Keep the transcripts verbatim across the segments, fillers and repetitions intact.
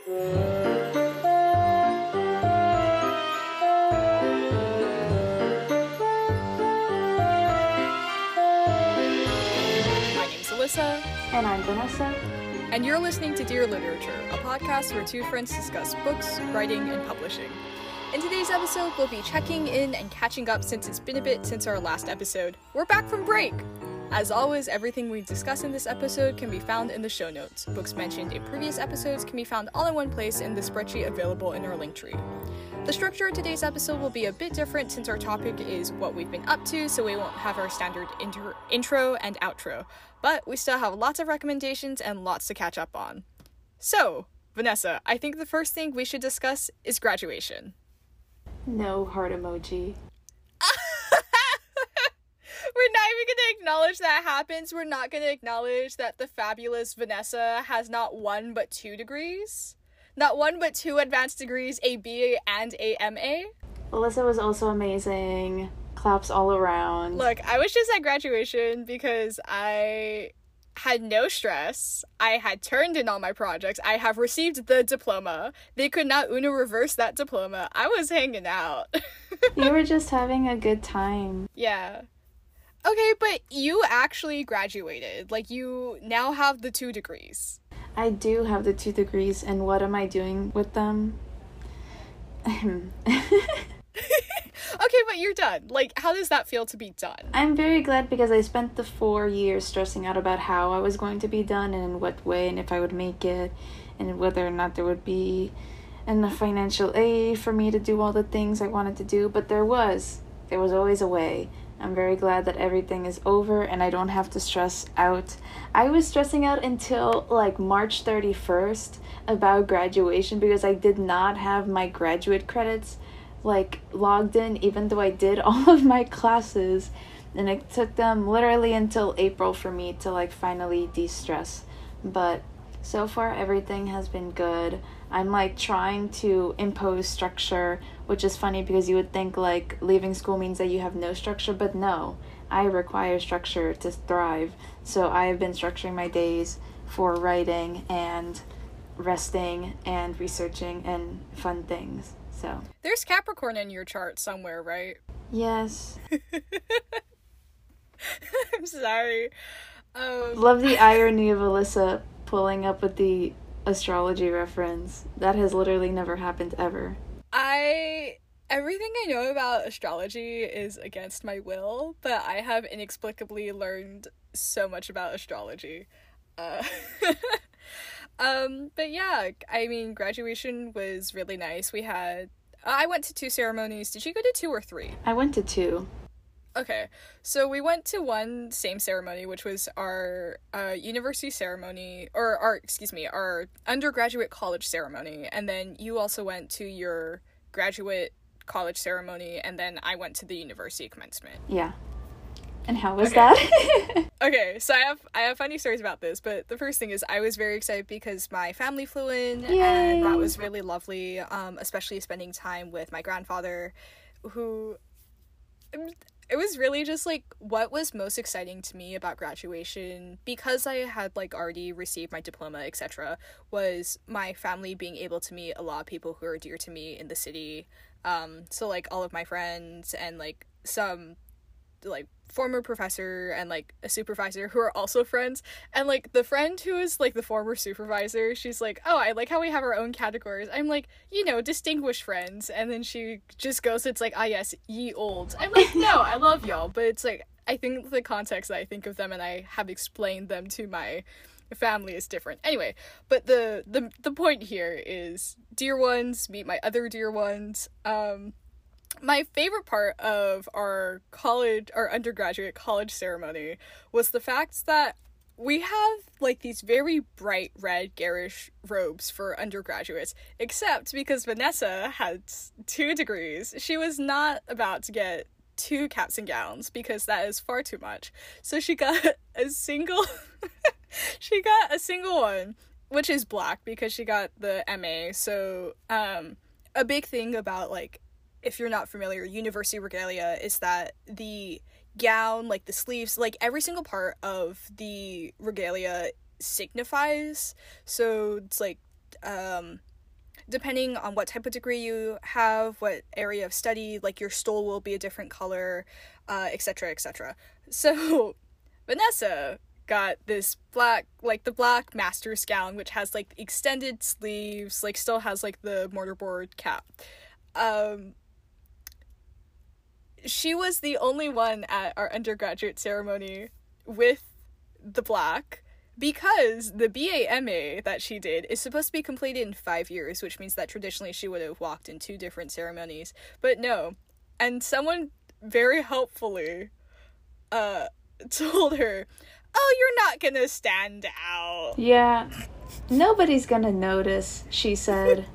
name's Alyssa. And I'm Vanessa. And you're listening to Dear Literature, a podcast where two friends discuss books, writing, and publishing. In today's episode, we'll be checking in and catching up since it's been a bit since our last episode. We're back from break! As always, everything we discuss in this episode can be found in the show notes. Books mentioned in previous episodes can be found all in one place in the spreadsheet available in our link tree. The structure of today's episode will be a bit different since our topic is what we've been up to, so we won't have our standard inter- intro and outro. But we still have lots of recommendations and lots to catch up on. So, Vanessa, I think the first thing we should discuss is graduation. No heart emoji. We're not even going to acknowledge that happens. We're not going to acknowledge that the fabulous Vanessa has not one but two degrees. Not one but two advanced degrees, a B A and a M A. Alyssa was also amazing. Claps all around. Look, I was just at graduation because I had no stress. I had turned in all my projects. I have received the diploma. They could not Uno reverse that diploma. I was hanging out. You were just having a good time. Yeah. Okay, but you actually graduated. Like, you now have the two degrees. I do have the two degrees, and what am I doing with them? Okay, but you're done. Like, how does that feel to be done? I'm very glad because I spent the four years stressing out about how I was going to be done and in what way and if I would make it and whether or not there would be enough financial aid for me to do all the things I wanted to do. But there was. There was always a way. I'm very glad that everything is over and I don't have to stress out. I was stressing out until like March thirty-first about graduation because I did not have my graduate credits like logged in, even though I did all of my classes, and it took them literally until April for me to like finally de-stress. But so far everything has been good. I'm like trying to impose structure, which is funny because you would think like leaving school means that you have no structure, but no, I require structure to thrive. So I have been structuring my days for writing and resting and researching and fun things. So there's Capricorn in your chart somewhere, right? Yes. I'm sorry. Um, Love the irony of Alyssa pulling up with the astrology reference. That has literally never happened ever. I everything I know about astrology is against my will, but I have inexplicably learned so much about astrology. Uh Um, but yeah, I mean, graduation was really nice. We had, I went to two ceremonies. Did you go to two or three? I went to two. Okay, so we went to one same ceremony, which was our uh, university ceremony, or our, excuse me, our undergraduate college ceremony, and then you also went to your graduate college ceremony, and then I went to the university commencement. Yeah. And how was okay. that? Okay, so I have I have funny stories about this, but the first thing is I was very excited because my family flew in, Yay. and that was really lovely, um, especially spending time with my grandfather, who, it was really just, like, what was most exciting to me about graduation, because I had, like, already received my diploma, et cetera, was my family being able to meet a lot of people who are dear to me in the city, um, so, like, all of my friends, and, like, some, like, former professor and like a supervisor who are also friends, and like the friend who is like the former supervisor, she's like, oh, I like how we have our own categories. I'm like, you know, distinguished friends, and then she just goes, it's like, ah yes, ye old. I'm like, no, I love y'all, but it's like, I think the context that I think of them and I have explained them to my family is different. Anyway, but the the the point here is, dear ones meet my other dear ones. um My favorite part of our college, our undergraduate college ceremony, was the fact that we have, like, these very bright red garish robes for undergraduates, except because Vanessa had two degrees, she was not about to get two caps and gowns, because that is far too much. So she got a single, she got a single one, which is black, because she got the M A. So, um, a big thing about, like, if you're not familiar, university regalia is that the gown, like the sleeves, like every single part of the regalia signifies. So it's like, um, depending on what type of degree you have, what area of study, like your stole will be a different color, uh, et cetera, et cetera. So Vanessa got this black, like the black master's gown, which has like extended sleeves, like still has like the mortarboard cap. Um, she was the only one at our undergraduate ceremony with the black, because the B A M A that she did is supposed to be completed in five years, which means that traditionally she would have walked in two different ceremonies. But no. And someone very helpfully uh, told her, oh, you're not gonna stand out. Yeah, nobody's gonna notice, she said.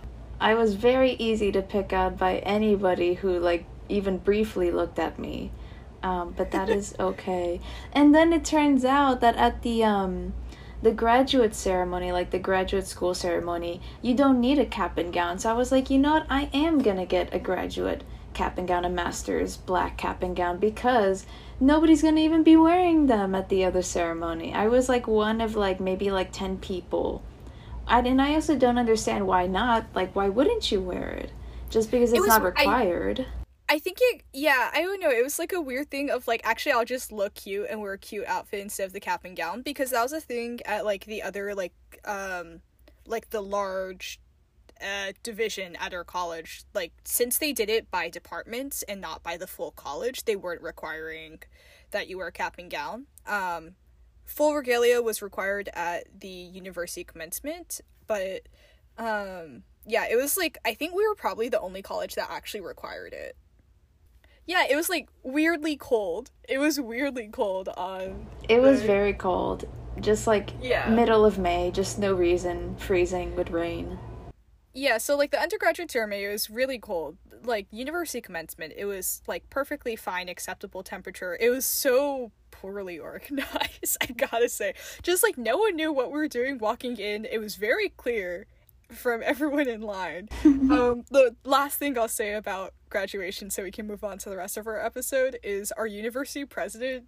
I was very easy to pick out by anybody who, like, even briefly looked at me. Um, but that is okay. And then it turns out that at the um the graduate ceremony, like the graduate school ceremony, you don't need a cap and gown. So I was like, you know what, I am gonna get a graduate cap and gown, a master's black cap and gown, because nobody's gonna even be wearing them at the other ceremony. I was like one of like maybe like ten people. I and I also don't understand why not. Like, why wouldn't you wear it? Just because it's it was, not required. I- I think it, yeah, I don't know, it was like a weird thing of like, actually I'll just look cute and wear a cute outfit instead of the cap and gown, because that was a thing at like the other, like, um, like the large, uh, division at our college. Like, since they did it by departments and not by the full college, they weren't requiring that you wear a cap and gown. Um, full regalia was required at the university commencement, but, um, yeah, it was like, I think we were probably the only college that actually required it. Yeah, it was, like, weirdly cold. It was weirdly cold on... It was the... very cold. Just, like, yeah. middle of May. Just no reason. Freezing with rain. Yeah, so, like, the undergraduate ceremony, it was really cold. Like, university commencement, it was, like, perfectly fine, acceptable temperature. It was so poorly organized, I gotta say. Just, like, no one knew what we were doing walking in. It was very clear from everyone in line. um, the last thing I'll say about graduation, so we can move on to the rest of our episode, is our university president.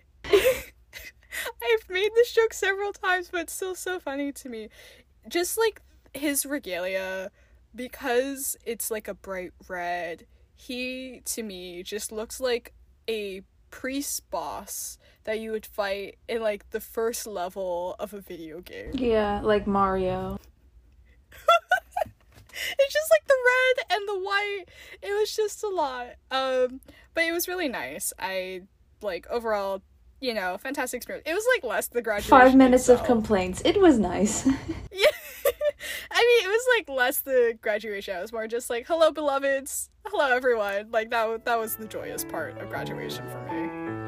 I've made this joke several times, but it's still so funny to me. Just like his regalia, because it's like a bright red, he to me just looks like a priest boss that you would fight in like the first level of a video game. Yeah, like Mario. It's just like the red and the white. It was just a lot. Um, but it was really nice. I, like, overall, you know, fantastic experience. It was, like, less the graduation Five minutes itself. of complaints. It was nice. Yeah. I mean, it was, like, less the graduation. It was more just, like, hello, beloveds. Hello, everyone. Like, that, that was the joyous part of graduation for me.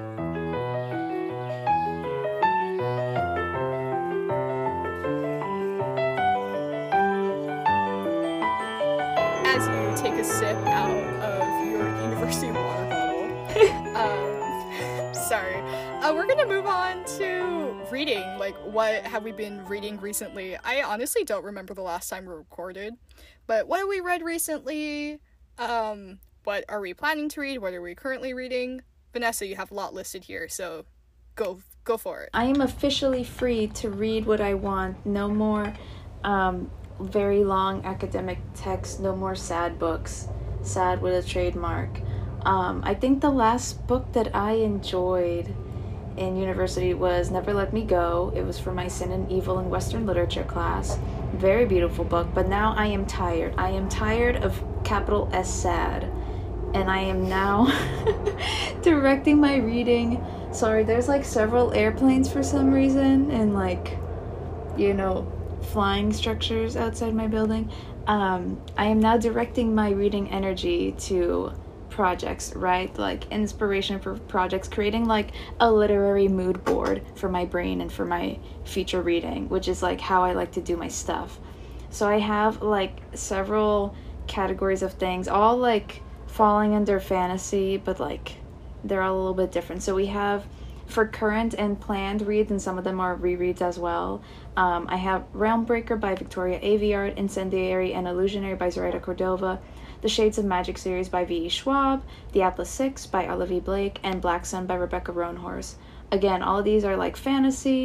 As you take a sip out of your university water bottle. um, sorry. Uh, we're gonna move on to reading. Like, what have we been reading recently? I honestly don't remember the last time we recorded. But what have we read recently? Um, what are we planning to read? What are we currently reading? Vanessa, you have a lot listed here, so go go for it. I am officially free to read what I want. No more um very long academic text, no more sad books, sad with a trademark. Um, I think the last book that I enjoyed in university was Never Let Me Go. It was for my Sin and Evil in Western Literature class. Very beautiful book, but now I am tired. I am tired of capital S sad, and I am now directing my reading. Sorry, there's like several airplanes for some reason, and like, you know, flying structures outside my building. Um, I am now directing my reading energy to projects, right? Like inspiration for projects, creating like a literary mood board for my brain and for my future reading, which is like how I like to do my stuff. So I have like several categories of things, all like falling under fantasy, but like they're all a little bit different. So we have for current and planned reads, and some of them are rereads as well. Um, I have Realmbreaker by Victoria Aveyard, Incendiary and Illusionary by Zoraida Cordova, The Shades of Magic series by V E. Schwab, The Atlas Six by Arla V. Blake, and Black Sun by Rebecca Roanhorse. Again, all of these are like fantasy.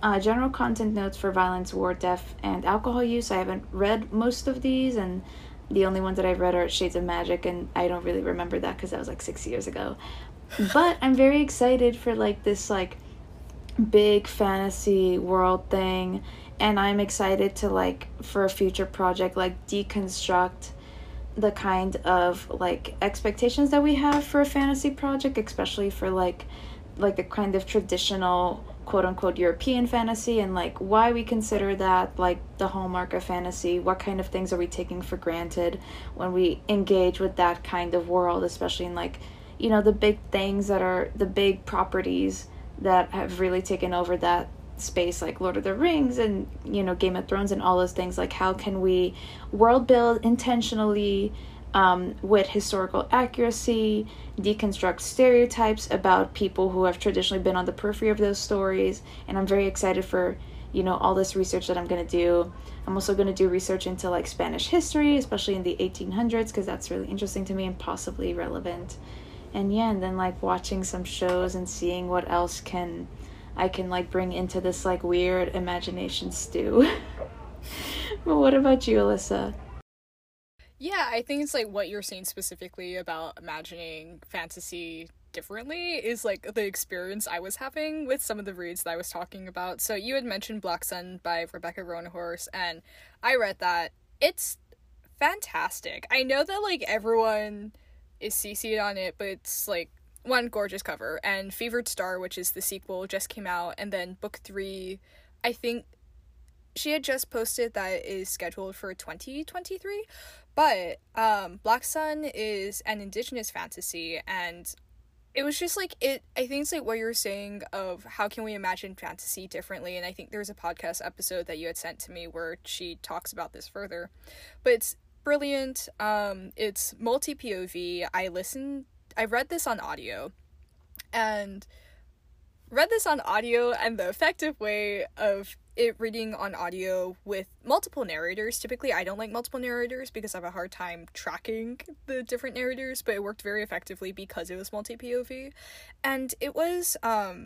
uh, general content notes for violence, war, death, and alcohol use. I haven't read most of these, and the only ones that I've read are Shades of Magic, and I don't really remember that because that was like six years ago. But I'm very excited for like this like big fantasy world thing, and I'm excited to like for a future project like deconstruct the kind of like expectations that we have for a fantasy project, especially for like like the kind of traditional quote unquote European fantasy, and like why we consider that like the hallmark of fantasy. What kind of things are we taking for granted when we engage with that kind of world, especially in like, you know, the big things that are the big properties that have really taken over that space, like Lord of the Rings and, you know, Game of Thrones and all those things. Like, how can we world build intentionally um, with historical accuracy, deconstruct stereotypes about people who have traditionally been on the periphery of those stories. And I'm very excited for, you know, all this research that I'm going to do. I'm also going to do research into like Spanish history, especially in the eighteen hundreds, because that's really interesting to me and possibly relevant. And yeah, and then like watching some shows and seeing what else can I can like bring into this like weird imagination stew. But what about you, Alyssa? Yeah, I think it's like what you're saying specifically about imagining fantasy differently is like the experience I was having with some of the reads that I was talking about. So you had mentioned Black Sun by Rebecca Roanhorse, and I read that. It's fantastic. I know that like everyone is C C'd on it, but it's like one gorgeous cover, and Fevered Star, which is the sequel, just came out, and then book three, I think she had just posted that it is scheduled for twenty twenty-three, but um Black Sun is an indigenous fantasy, and it was just like it I think it's like what you were saying of how can we imagine fantasy differently, and I think there's a podcast episode that you had sent to me where she talks about this further. But it's brilliant. Um it's multi P O V. I listened I read this on audio, and read this on audio and the effective way of it reading on audio with multiple narrators. Typically, I don't like multiple narrators because I have a hard time tracking the different narrators, but it worked very effectively because it was multi-P O V. And it was, um,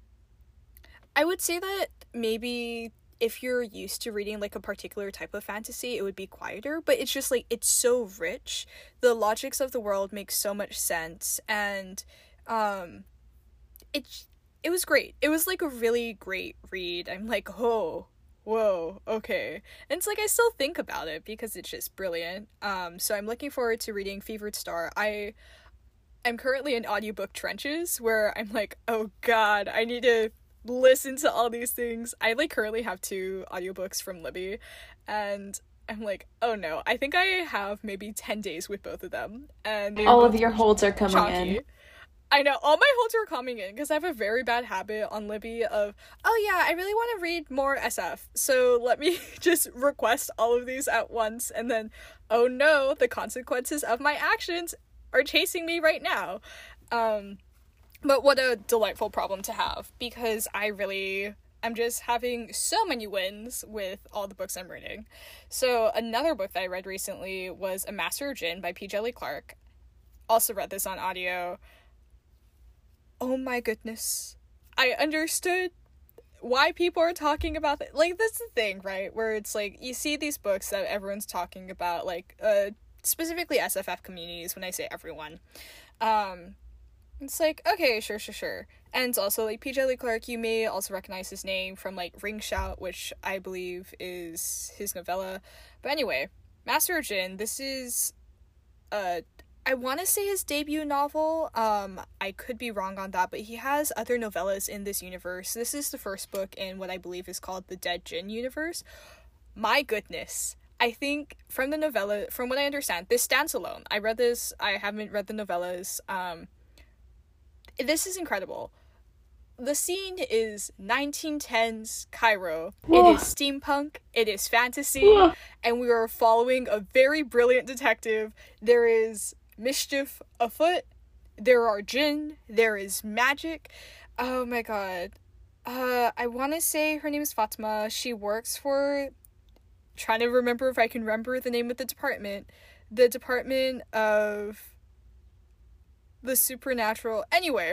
I would say that maybe if you're used to reading like a particular type of fantasy, it would be quieter, but it's just like it's so rich. The logics of the world make so much sense, and um it it was great. It was like a really great read. I'm like, oh, whoa, okay. And it's like I still think about it because it's just brilliant. Um so I'm looking forward to reading Fevered Star. I I'm currently in audiobook trenches where I'm like, oh god, I need to listen to all these things. I like currently have two audiobooks from Libby, and I'm like, oh no, I think I have maybe ten days with both of them, and all of your holds are coming chonky. in. I know, all my holds are coming in because I have a very bad habit on Libby of, oh yeah, I really want to read more S F, so let me just request all of these at once, and then, oh no, the consequences of my actions are chasing me right now. Um But what a delightful problem to have, because I really am just having so many wins with all the books I'm reading. So another book that I read recently was A Master of Djinn by P. Djeli Clark. Also read this on audio. Oh my goodness. I understood why people are talking about it. Like, that's the thing, right? Where it's like, you see these books that everyone's talking about, like, uh, specifically S F F communities, when I say everyone. Um... It's like, okay, sure, sure, sure. And it's also, like, P. Djeli Clark, you may also recognize his name from, like, Ring Shout, which I believe is his novella. But anyway, Master of Djinn, this is, uh, I want to say his debut novel. Um, I could be wrong on that, but he has other novellas in this universe. This is the first book in what I believe is called the Dead Djinn universe. My goodness. I think from the novella, from what I understand, this stands alone. I read this, I haven't read the novellas, um... This is incredible. The scene is nineteen tens Cairo. Whoa. It is steampunk, it is fantasy, Whoa. And we are following a very brilliant detective. There is mischief afoot, there are djinn, there is magic. Oh my god. Uh, I want to say her name is Fatima. She works for... Trying to remember if I can remember the name of the department. The Department of... the Supernatural. Anyway,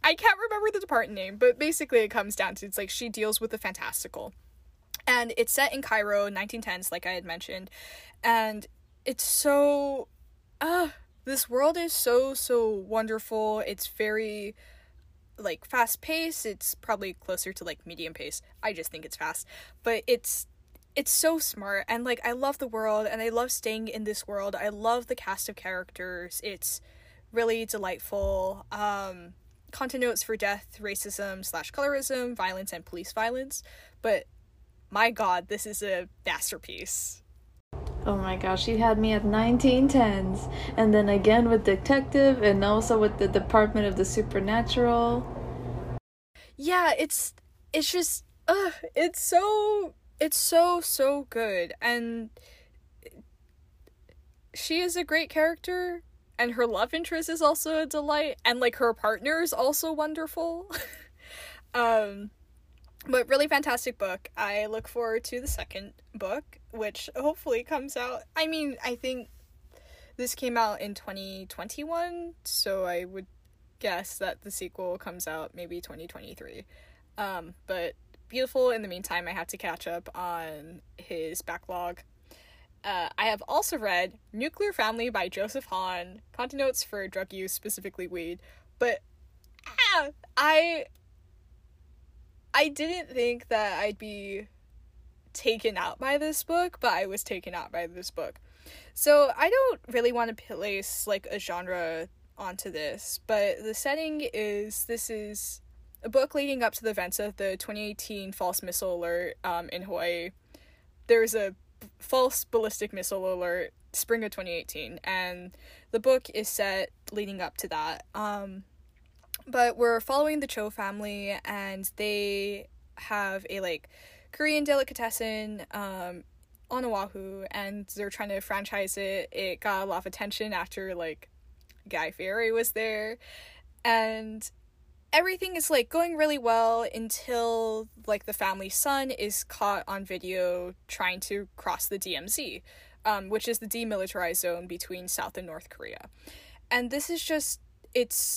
I can't remember the department name, but basically it comes down to, it's like she deals with the fantastical. And it's set in Cairo, nineteen tens, like I had mentioned. And it's so, uh, this world is so, so wonderful. It's very, like, fast-paced. It's probably closer to, like, medium pace. I just think it's fast. But it's, it's so smart. And, like, I love the world, and I love staying in this world. I love the cast of characters. It's really delightful. Um, content notes for death, racism slash colorism, violence, and police violence. But my god, this is a masterpiece. Oh my gosh, you had me at nineteen tens, and then again with Detective, and also with the Department of the Supernatural. Yeah, it's it's just uh it's so it's so so good, and she is a great character, and her love interest is also a delight, and like her partner is also wonderful. um But really fantastic book. I look forward to the second book, which hopefully comes out. I mean, I think this came out in twenty twenty-one, so I would guess that the sequel comes out maybe twenty twenty-three. Um, but beautiful. In the meantime, I had to catch up on his backlog. Uh, I have also read Nuclear Family by Joseph Hahn, content notes for drug use, specifically weed. But ah, I... I didn't think that I'd be taken out by this book, but I was taken out by this book. So I don't really want to place, like, a genre onto this, but the setting is, this is a book leading up to the events of the twenty eighteen false missile alert um, in Hawaii. There's a b- false ballistic missile alert, spring of twenty eighteen, and the book is set leading up to that. Um... But we're following the Cho family, and they have a, like, Korean delicatessen um, on Oahu, and they're trying to franchise it. It got a lot of attention after, like, Guy Fieri was there, and everything is, like, going really well until, like, the family's son is caught on video trying to cross the D M Z, um, which is the demilitarized zone between South and North Korea. And this is just, it's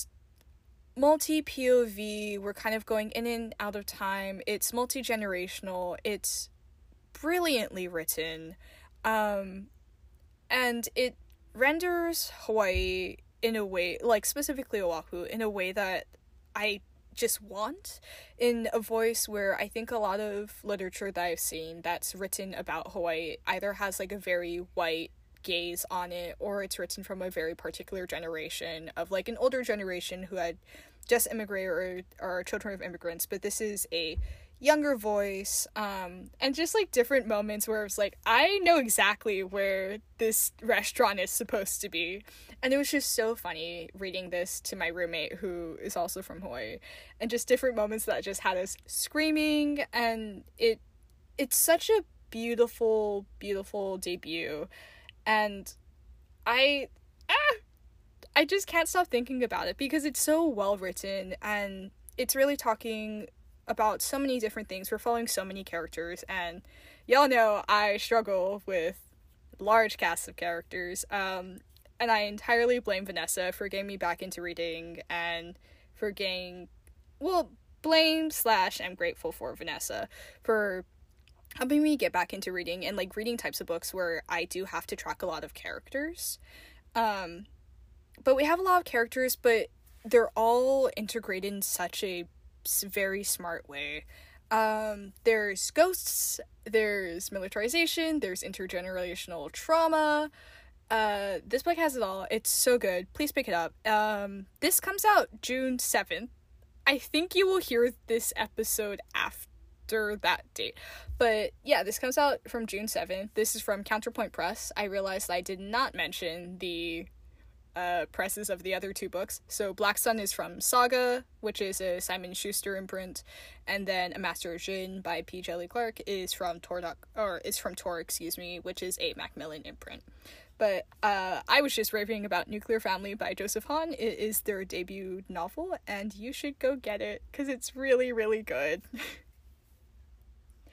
multi-P O V, we're kind of going in and out of time, it's multi-generational, it's brilliantly written, um, and it renders Hawaii in a way, like specifically Oahu, in a way that I just want, in a voice where I think a lot of literature that I've seen that's written about Hawaii either has like a very white gaze on it, or it's written from a very particular generation of like an older generation who had just immigrated or are children of immigrants, but this is a younger voice, um, and just like different moments where it's like, I know exactly where this restaurant is supposed to be. And it was just so funny reading this to my roommate who is also from Hawaii, and just different moments that just had us screaming, and it it's such a beautiful, beautiful debut. And I, ah, I just can't stop thinking about it because it's so well written, and it's really talking about so many different things. We're following so many characters, and y'all know I struggle with large casts of characters, um, and I entirely blame Vanessa for getting me back into reading, and for getting, well, blame slash I'm grateful for Vanessa for helping me get back into reading, and like reading types of books where I do have to track a lot of characters. Um, but we have a lot of characters, but they're all integrated in such a very smart way. Um, there's ghosts, there's militarization, there's intergenerational trauma. Uh, this book has it all. It's so good. Please pick it up. Um, this comes out June seventh. I think you will hear this episode after that date. But yeah, this comes out from June seventh. This is from Counterpoint Press. I realized I did not mention the uh, presses of the other two books. So Black Sun is from Saga, which is a Simon Schuster imprint, and then A Master of Jin by P. Jelly Clark is from Tor, or is from Tor, excuse me, which is a Macmillan imprint. But uh, I was just raving about Nuclear Family by Joseph Hahn. It is their debut novel, and you should go get it, because it's really, really good.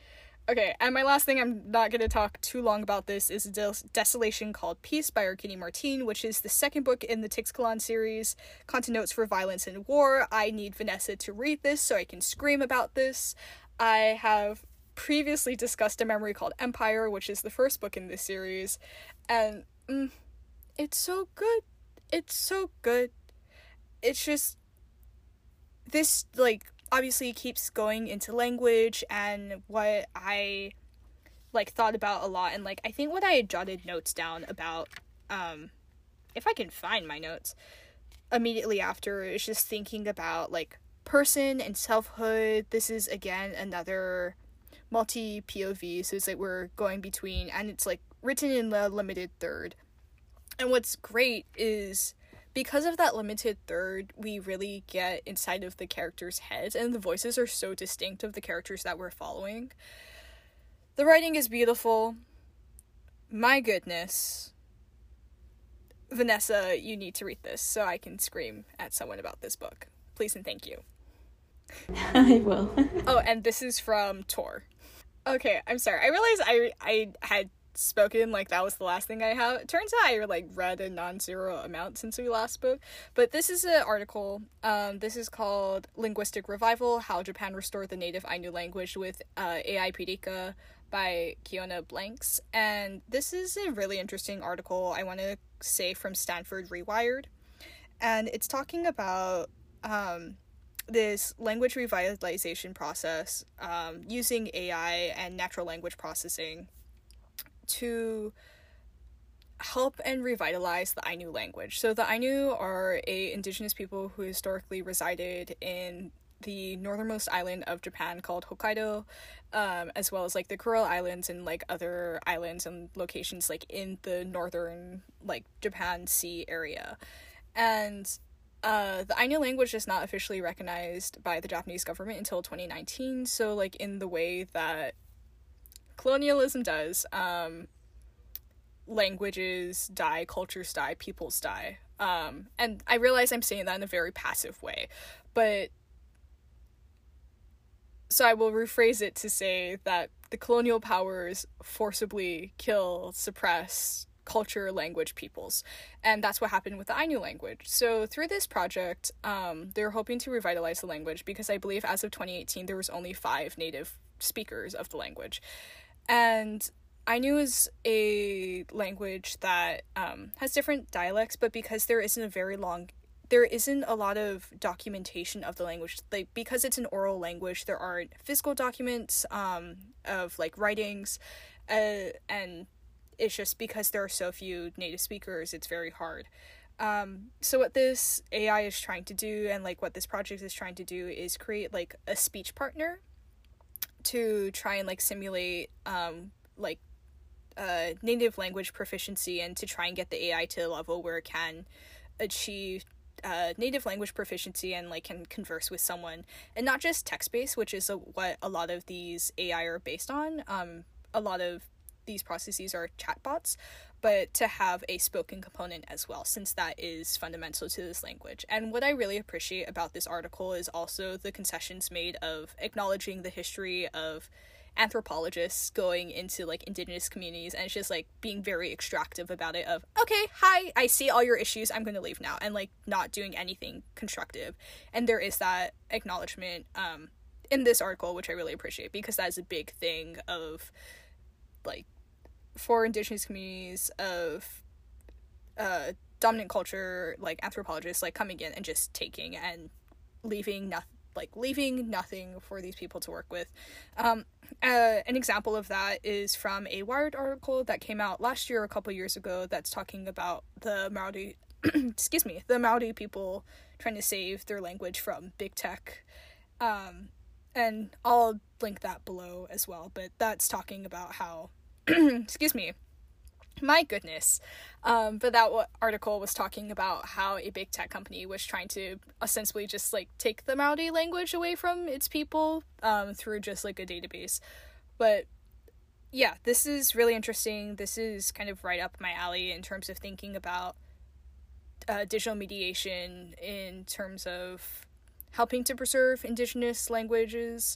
Okay, and my last thing, I'm not going to talk too long about this, is Des- Desolation Called Peace by Arkady Martine, which is the second book in the Tixkalan series, Content Notes for Violence and War. I need Vanessa to read this so I can scream about this. I have previously discussed A Memory Called Empire, which is the first book in this series, and mm, it's so good. It's so good. It's just, this, like, obviously keeps going into language and what I, like, thought about a lot, and, like, I think what I had jotted notes down about, um, if I can find my notes, immediately after, is just thinking about, like, person and selfhood. This is, again, another multi-P O V, so it's like we're going between, and it's, like, written in the limited third. And what's great is, because of that limited third, we really get inside of the characters' heads, and the voices are so distinct of the characters that we're following. The writing is beautiful. My goodness. Vanessa, you need to read this so I can scream at someone about this book. Please and thank you. I will. Oh, and this is from Tor. Okay, I'm sorry. I realized I I had spoken like that was the last thing I have. It turns out I like read a non-zero amount since we last spoke, but this is an article. Um, this is called Linguistic Revival: How Japan Restored the Native Ainu Language with uh, A I Pidika by Kiona Blanks, and this is a really interesting article, I want to say, from Stanford Rewired, and it's talking about um, this language revitalization process um, using A I and natural language processing to help and revitalize the Ainu language. So the Ainu are a indigenous people who historically resided in the northernmost island of Japan called Hokkaido, um, as well as like the Kuril Islands and like other islands and locations like in the northern like Japan Sea area. And uh, the Ainu language is not officially recognized by the Japanese government until twenty nineteen. So like in the way that colonialism does, um, languages die, cultures die, peoples die. Um, and I realize I'm saying that in a very passive way, but so I will rephrase it to say that the colonial powers forcibly kill, suppress culture, language, peoples. And that's what happened with the Ainu language. So through this project, um, they're hoping to revitalize the language because I believe as of twenty eighteen, there was only five native speakers of the language. And Ainu is a language that um, has different dialects, but because there isn't a very long, there isn't a lot of documentation of the language. Like, because it's an oral language, there aren't physical documents um, of like writings, uh, and it's just because there are so few native speakers, it's very hard. Um, so what this A I is trying to do, and like what this project is trying to do, is create like a speech partner to try and like simulate um like uh native language proficiency, and to try and get the A I to a level where it can achieve uh native language proficiency and like can converse with someone, and not just text-based, which is a, what a lot of these A I are based on. Um a lot of these processes are chatbots, but to have a spoken component as well, since that is fundamental to this language. And what I really appreciate about this article is also the concessions made of acknowledging the history of anthropologists going into like indigenous communities, and it's just like being very extractive about it of, okay, hi, I see all your issues, I'm going to leave now, and like not doing anything constructive. And there is that acknowledgement um in this article, which I really appreciate, because that is a big thing of like for indigenous communities of uh dominant culture, like anthropologists like coming in and just taking and leaving nothing, like leaving nothing for these people to work with. Um uh, an example of that is from a Wired article that came out last year, a couple years ago, that's talking about the Maori excuse me the Maori people trying to save their language from big tech, um and I'll link that below as well, but that's talking about how excuse me, my goodness. Um, but that w- article was talking about how a big tech company was trying to ostensibly just like take the Maori language away from its people um, through just like a database. But yeah, this is really interesting. This is kind of right up my alley in terms of thinking about uh, digital mediation in terms of helping to preserve indigenous languages.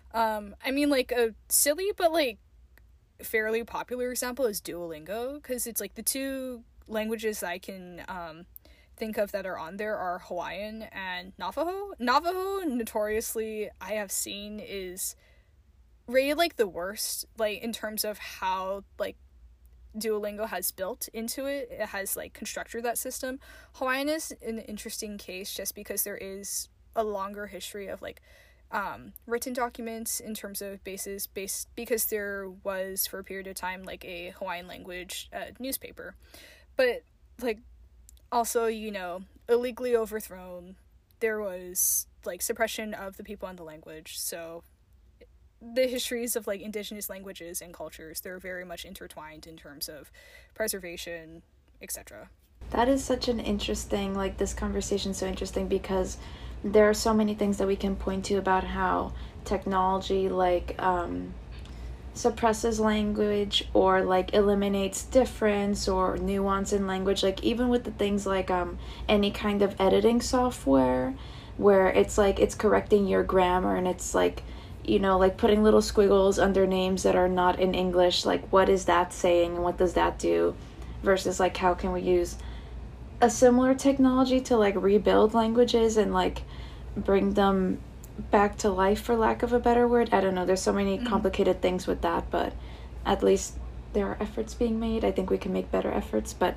Um, I mean, like, a silly but, like, fairly popular example is Duolingo, because it's, like, the two languages that I can, um, think of that are on there are Hawaiian and Navajo. Navajo, notoriously, I have seen, is rated, like, the worst, like, in terms of how, like, Duolingo has built into it. It has, like, constructed that system. Hawaiian is an interesting case just because there is a longer history of, like, um, written documents in terms of bases, based because there was, for a period of time, like, a Hawaiian language uh, newspaper. But, like, also, you know, illegally overthrown, there was, like, suppression of the people and the language, so the histories of, like, indigenous languages and cultures, they're very much intertwined in terms of preservation, et cetera. That is such an interesting, like, this conversation's so interesting because there are so many things that we can point to about how technology, like, um, suppresses language or, like, eliminates difference or nuance in language. Like, even with the things like um any kind of editing software where it's, like, it's correcting your grammar and it's, like, you know, like, putting little squiggles under names that are not in English. Like, what is that saying and what does that do? Versus, like, how can we use a similar technology to, like, rebuild languages and, like, bring them back to life, for lack of a better word. I don't know, there's so many complicated mm-hmm. things with that, but at least there are efforts being made. I think we can make better efforts, but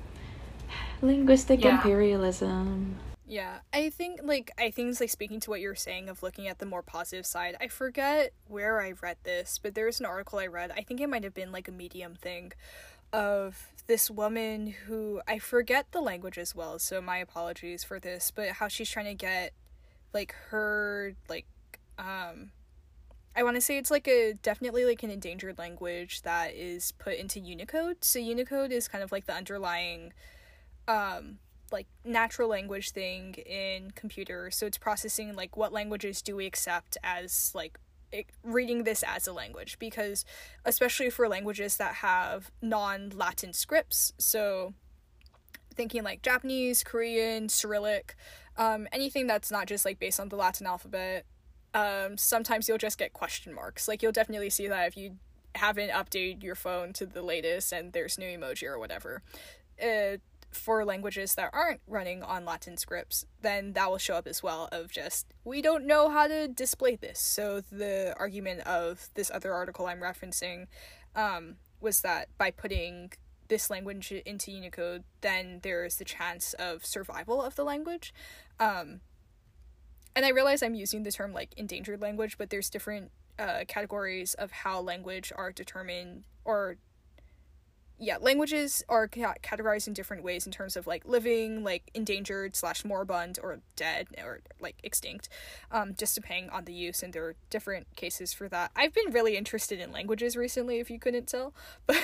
linguistic yeah. imperialism. Yeah, I think, like, I think it's, like, speaking to what you're saying of looking at the more positive side, I forget where I read this, but there's an article I read, I think it might have been, like, a Medium thing, of this woman who, I forget the language as well, so my apologies for this, but how she's trying to get, like, her, like, um, I want to say it's, like, a, definitely, like, an endangered language that is put into Unicode. So Unicode is kind of, like, the underlying, um, like, natural language thing in computers. So it's processing, like, what languages do we accept as, like, it, reading this as a language, because especially for languages that have non-Latin scripts, so thinking, like, Japanese, Korean, Cyrillic, um, anything that's not just, like, based on the Latin alphabet, um, sometimes you'll just get question marks. Like, you'll definitely see that if you haven't updated your phone to the latest and there's new emoji or whatever. Uh, for languages that aren't running on Latin scripts, then that will show up as well, of just, we don't know how to display this. So the argument of this other article I'm referencing um, was that by putting this language into Unicode, then there's the chance of survival of the language. Um, and I realize I'm using the term, like, endangered language, but there's different uh, categories of how language are determined, or yeah, languages are ca- categorized in different ways in terms of, like, living, like, endangered slash moribund, or dead, or, like, extinct, um, just depending on the use, and there are different cases for that. I've been really interested in languages recently, if you couldn't tell, but,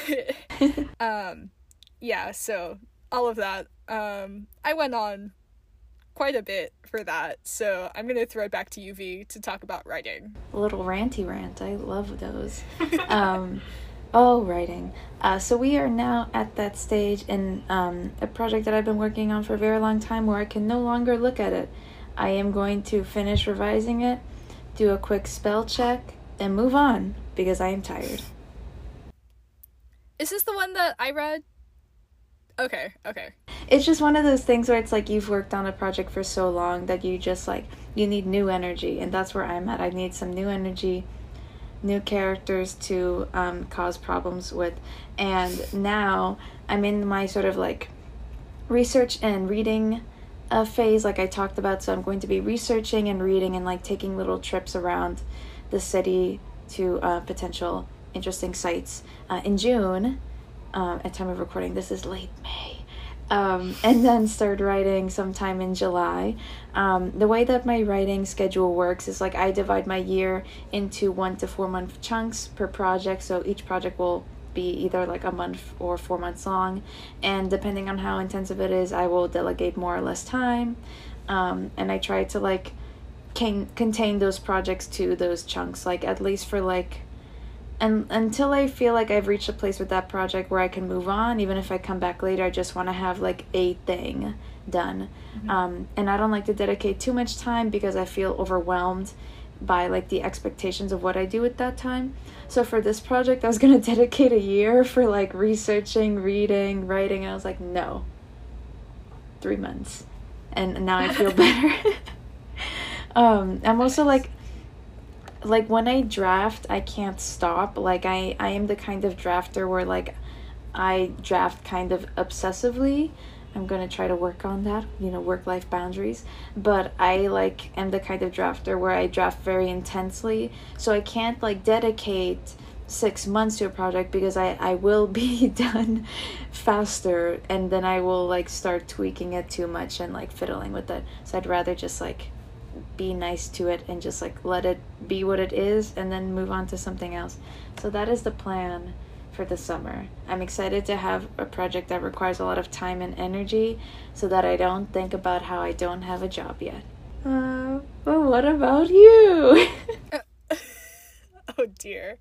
um, yeah, so, all of that, um, I went on quite a bit for that, so I'm gonna throw it back to you, V, to talk about writing. A little ranty rant, I love those. um... Oh, writing. Uh, so we are now at that stage in um, a project that I've been working on for a very long time where I can no longer look at it. I am going to finish revising it, do a quick spell check, and move on because I am tired. Is this the one that I read? Okay, okay. It's just one of those things where it's like you've worked on a project for so long that you just, like, you need new energy, and that's where I'm at. I need some new energy, new characters to um, cause problems with, and now I'm in my sort of, like, research and reading uh, phase, like I talked about, so I'm going to be researching and reading and, like, taking little trips around the city to uh, potential interesting sites uh, in June, um, at time of recording. This is late May. Um, and then start writing sometime in July. Um, the way that my writing schedule works is, like, I divide my year into one to four month chunks per project, so each project will be either, like, a month or four months long, and depending on how intensive it is, I will delegate more or less time, um, and I try to, like, can contain those projects to those chunks, like, at least for, like, And until I feel like I've reached a place with that project where I can move on, even if I come back later, I just want to have, like, a thing done. Mm-hmm. Um, and I don't like to dedicate too much time because I feel overwhelmed by like the expectations of what I do at that time. So for this project, I was gonna dedicate a year for like researching, reading, writing. And I was like, no, three months, and now I feel better. um, I'm also like, like when I draft, I can't stop. Like I, I am the kind of drafter where like I draft kind of obsessively. I'm gonna try to work on that, you know, work-life boundaries. But I like am the kind of drafter where I draft very intensely, so I can't like dedicate six months to a project because I I will be done faster, and then I will like start tweaking it too much and like fiddling with it. So I'd rather just like be nice to it and just like let it be what it is, and then move on to something else. So that is the plan for the summer. I'm excited to have a project that requires a lot of time and energy so that I don't think about how I don't have a job yet. Uh, but what about you? Oh dear.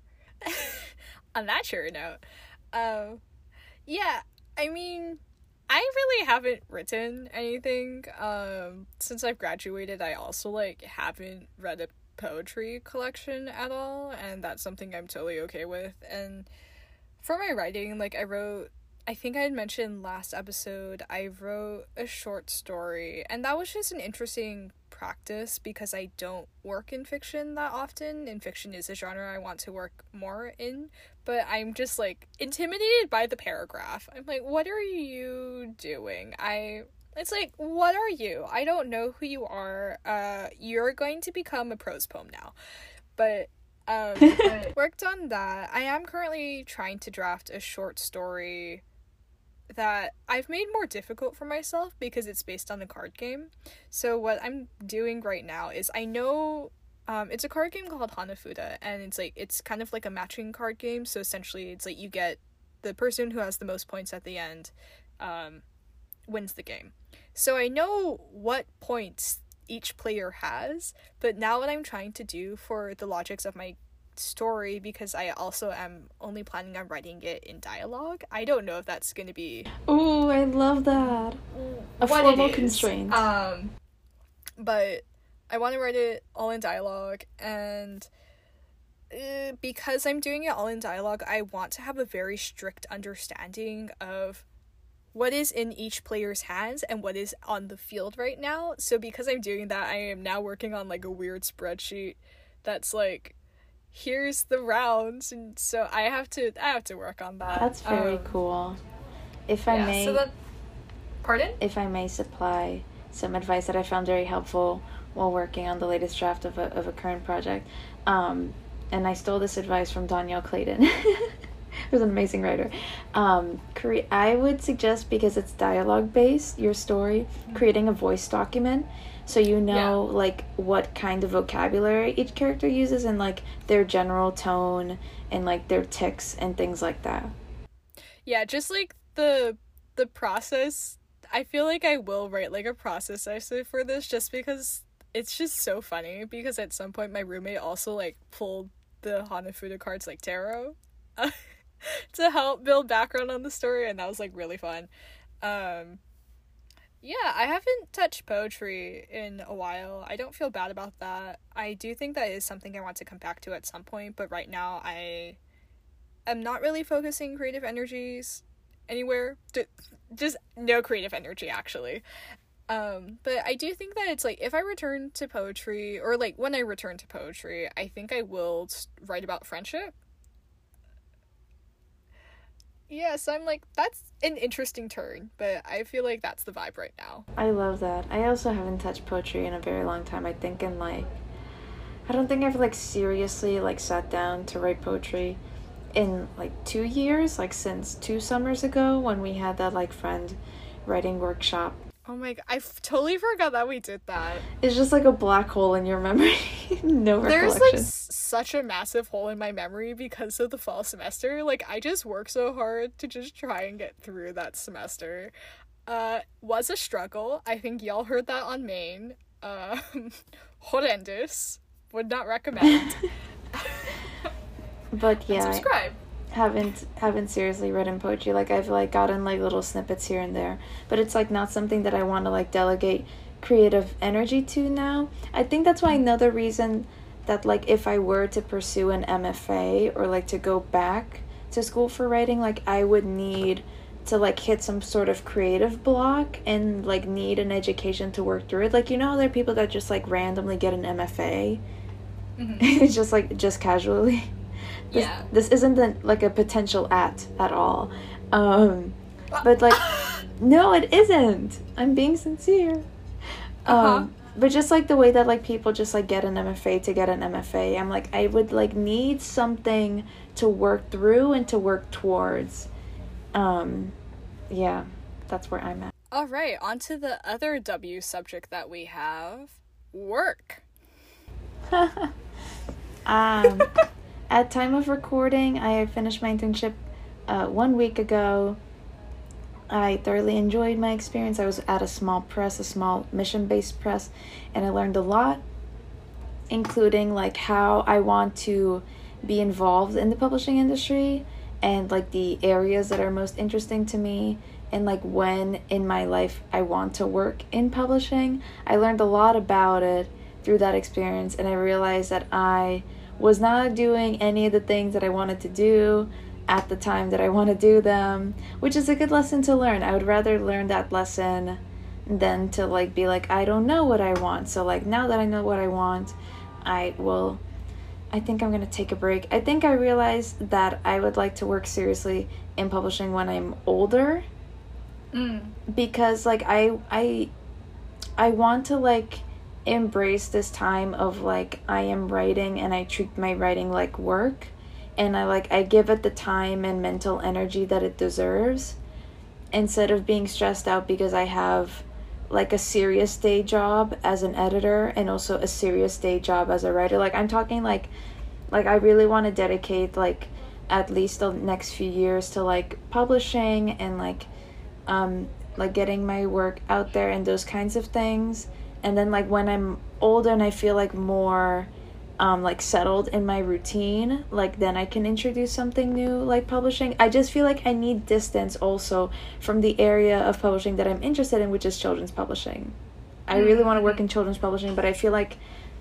On that sure note, um, yeah, I mean, I really haven't written anything. Um, since I've graduated, I also like haven't read a poetry collection at all, and that's something I'm totally okay with. And for my writing, like I wrote, I think I had mentioned last episode, I wrote a short story, and that was just an interesting practice because I don't work in fiction that often, and fiction is a genre I want to work more in, but I'm just like intimidated by the paragraph. I'm like, what are you doing? I it's like, what are you? I don't know who you are. Uh you're going to become a prose poem now. But Um, I worked on that. I am currently trying to draft a short story that I've made more difficult for myself because it's based on a card game. So what I'm doing right now is I know um, it's a card game called Hanafuda, and it's like it's kind of like a matching card game. So essentially, it's like you get the person who has the most points at the end um, wins the game. So I know what points each player has, but now what I'm trying to do for the logics of my story, because I also am only planning on writing it in dialogue, I don't know if that's going to be Oh, I love that. A what formal it is. constraint. Um, but I want to write it all in dialogue, and uh, because I'm doing it all in dialogue, I want to have a very strict understanding of what is in each player's hands and what is on the field right now. So because I'm doing that, I am now working on like a weird spreadsheet that's like, here's the rounds, and so I have to I have to work on that. That's very um, cool. If I yeah, may so that, pardon? if I may supply some advice that I found very helpful while working on the latest draft of a of a current project. Um and I stole this advice from Danielle Clayton. Who's an amazing writer. Um, cre- I would suggest, because it's dialogue based, your story, creating a voice document so you know yeah. like what kind of vocabulary each character uses and like their general tone and like their tics and things like that. Yeah, just like the the process. I feel like I will write like a process essay for this just because it's just so funny, because at some point my roommate also like pulled the Hanafuda cards like tarot. To help build background on the story, and that was like really fun. Um yeah, I haven't touched poetry in a while. I don't feel bad about that. I do think that is something I want to come back to at some point, but right now I am not really focusing creative energies anywhere. Just no creative energy, actually. Um but I do think that it's like, if I return to poetry, or like when I return to poetry, I think I will write about friendship. Yeah, so I'm like, that's an interesting turn, but I feel like that's the vibe right now. I love that. I also haven't touched poetry in a very long time. I think in like, I don't think I've like seriously like sat down to write poetry in like two years, like since two summers ago when we had that like friend writing workshop. Oh my god, I f- totally forgot that we did that. It's just like a black hole in your memory. No recollection. There's like s- such a massive hole in my memory because of the fall semester. Like, I just worked so hard to just try and get through that semester. Uh, was a struggle. I think y'all heard that on Maine. Um, horrendous. Would not recommend. But yeah. And subscribe. haven't haven't seriously written poetry. Like, I've like gotten like little snippets here and there, but it's like not something that I want to like delegate creative energy to now. I think that's why another reason that like if I were to pursue an M F A or like to go back to school for writing, like I would need to like hit some sort of creative block and like need an education to work through it. Like, you know, there are people that just like randomly get an M F A. Mm-hmm. It's just like just casually. This, yeah. This isn't the, like a potential at at all. Um, but like, no, it isn't. I'm being sincere. Uh-huh. Um, but just like the way that like people just like get an M F A to get an M F A, I'm like, I would like need something to work through and to work towards. Um, yeah, that's where I'm at. All right, on to the other W subject that we have, work. um, at time of recording, I finished my internship uh, one week ago. I thoroughly enjoyed my experience. I was at a small press, a small mission-based press, and I learned a lot, including like how I want to be involved in the publishing industry and like the areas that are most interesting to me and like when in my life I want to work in publishing. I learned a lot about it through that experience, and I realized that I was not doing any of the things that I wanted to do at the time that I want to do them, which is a good lesson to learn. I would rather learn that lesson than to like be like, I don't know what I want. So like now that I know what I want, I will, I think I'm going to take a break. I think I realized that I would like to work seriously in publishing when I'm older. Mm. Because like I, I, I want to like embrace this time of like I am writing and I treat my writing like work. And I like I give it the time and mental energy that it deserves, instead of being stressed out because I have like a serious day job as an editor and also a serious day job as a writer. Like I'm talking like like I really want to dedicate like at least the next few years to like publishing and like um like getting my work out there and those kinds of things. And then like when I'm older and I feel like more Um, like settled in my routine, like then I can introduce something new like publishing. I just feel like I need distance also from the area of publishing that I'm interested in, which is children's publishing. I really want to work in children's publishing, but I feel like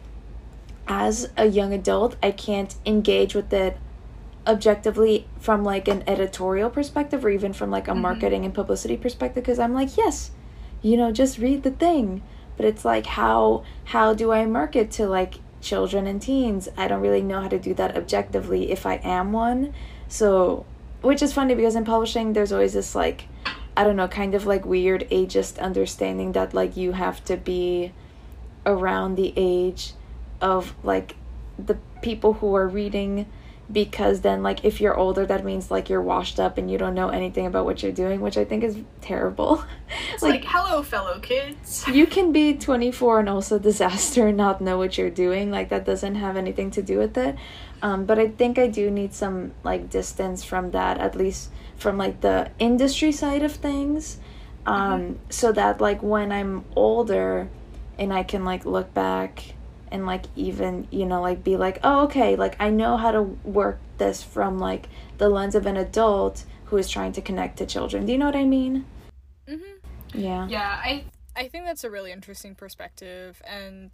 as a young adult I can't engage with it objectively from like an editorial perspective or even from like a mm-hmm. marketing and publicity perspective, because I'm like, yes, you know, just read the thing, but it's like how how do I market to like children and teens? I don't really know how to do that objectively if I am one. So, which is funny because in publishing there's always this like, I don't know, kind of like weird ageist understanding that like you have to be around the age of like the people who are reading, because then like if you're older that means like you're washed up and you don't know anything about what you're doing, which I think is terrible. It's like, like hello fellow kids. You can be twenty-four and also disaster and not know what you're doing. Like that doesn't have anything to do with it. Um, but I think I do need some like distance from that, at least from like the industry side of things. Um, mm-hmm. So that like when I'm older and I can like look back and like even, you know, like be like, oh, okay, like I know how to work this from like the lens of an adult who is trying to connect to children. Do you know what I mean? Mm-hmm. Yeah. Yeah, I I think that's a really interesting perspective, and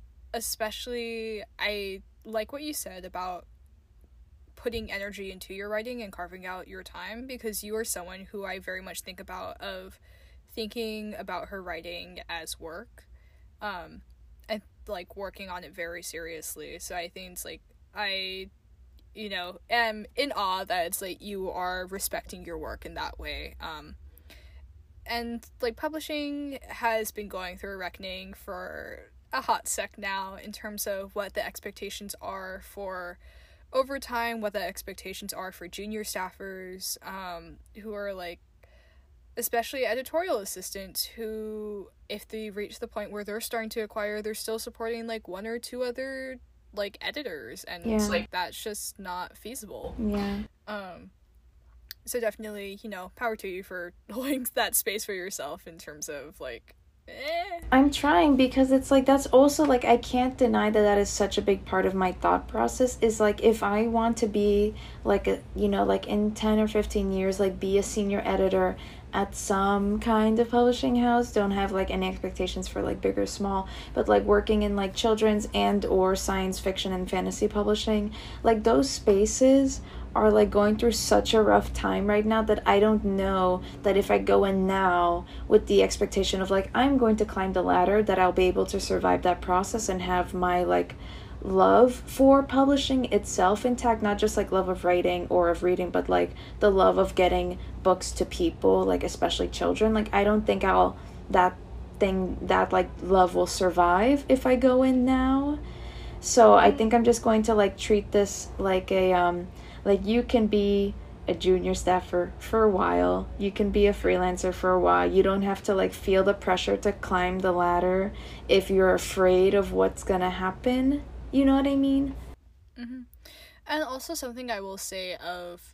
especially I like what you said about putting energy into your writing and carving out your time, because you are someone who I very much think about of thinking about her writing as work. Um and like working on it very seriously. So I think it's like I you know am in awe that it's like you are respecting your work in that way. Um and like publishing has been going through a reckoning for a hot sec now in terms of what the expectations are for overtime, what the expectations are for junior staffers, um who are like especially editorial assistants who, if they reach the point where they're starting to acquire, they're still supporting like one or two other like editors, and yeah. it's like that's just not feasible. Yeah. Um so definitely, you know, power to you for holding that space for yourself in terms of like eh. I'm trying because it's like that's also like I can't deny that that is such a big part of my thought process is like if I want to be like a you know like in ten or fifteen years like be a senior editor at some kind of publishing house, don't have like any expectations for like big or small, but like working in like children's and or science fiction and fantasy publishing, like those spaces are like going through such a rough time right now that I don't know that if I go in now with the expectation of like I'm going to climb the ladder that I'll be able to survive that process and have my like love for publishing itself intact, not just like love of writing or of reading, but like the love of getting books to people, like especially children. Like I don't think I'll that thing that like love will survive if I go in now. So I think I'm just going to like treat this like a um like you can be a junior staffer for a while, you can be a freelancer for a while, you don't have to like feel the pressure to climb the ladder if you're afraid of what's gonna happen. You know what I mean? Mm-hmm. And also something I will say of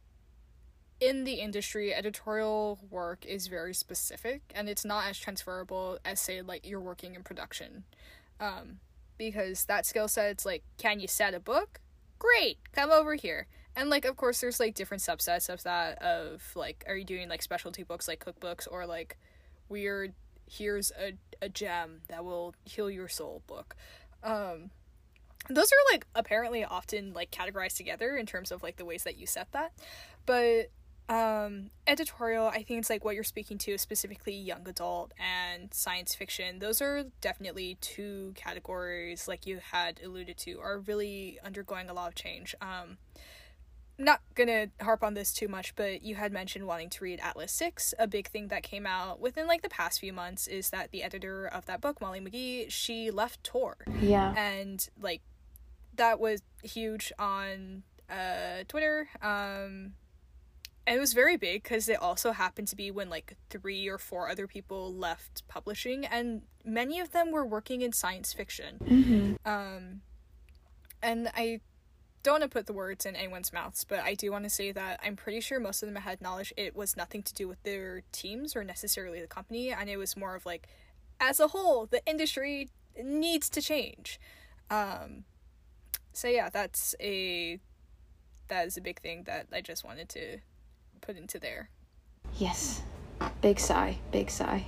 in the industry, editorial work is very specific and it's not as transferable as say like you're working in production. Um, because that skill set's like, can you set a book? Great, come over here. And like of course there's like different subsets of that of like are you doing like specialty books like cookbooks or like weird here's a, a gem that will heal your soul book. Um Those are, like, apparently often, like, categorized together in terms of, like, the ways that you set that. But, um, editorial, I think it's, like, what you're speaking to, specifically young adult and science fiction. Those are definitely two categories, like you had alluded to, are really undergoing a lot of change. Um, not gonna harp on this too much, but you had mentioned wanting to read Atlas six. A big thing that came out within, like, the past few months is that the editor of that book, Molly McGee, she left Tor. Yeah. And, like, that was huge on uh, Twitter. Um, and it was very big because it also happened to be when like three or four other people left publishing, and many of them were working in science fiction. Mm-hmm. Um, and I don't want to put the words in anyone's mouths, but I do want to say that I'm pretty sure most of them had knowledge it was nothing to do with their teams or necessarily the company, and it was more of like, as a whole, the industry needs to change. Um, So yeah, that's a that is a big thing that I just wanted to put into there. Yes. Big sigh. Big sigh.